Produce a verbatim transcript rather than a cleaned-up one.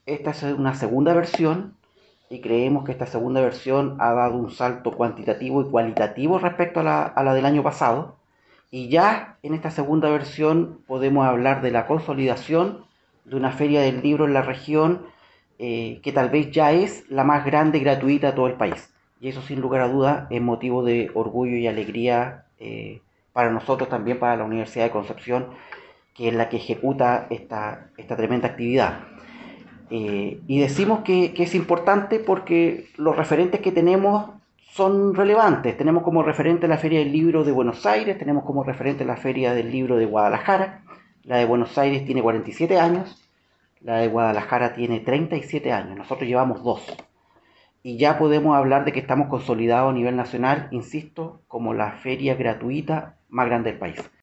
esta es una segunda versión y creemos que esta segunda versión ha dado un salto cuantitativo y cualitativo respecto a la, a la del año pasado. Y ya en esta segunda versión podemos hablar de la consolidación de una feria del libro en la región eh, que tal vez ya es la más grande y gratuita de todo el país. Y eso sin lugar a dudas es motivo de orgullo y alegría eh, para nosotros también, para la Universidad de Concepción, que es la que ejecuta esta, esta tremenda actividad. Eh, y decimos que, que, es importante porque los referentes que tenemos son relevantes. Tenemos como referente la Feria del Libro de Buenos Aires, tenemos como referente la Feria del Libro de Guadalajara. La de Buenos Aires tiene cuarenta y siete años, la de Guadalajara tiene treinta y siete años, nosotros llevamos dos. Y ya podemos hablar de que estamos consolidados a nivel nacional, insisto, como la feria gratuita más grande del país.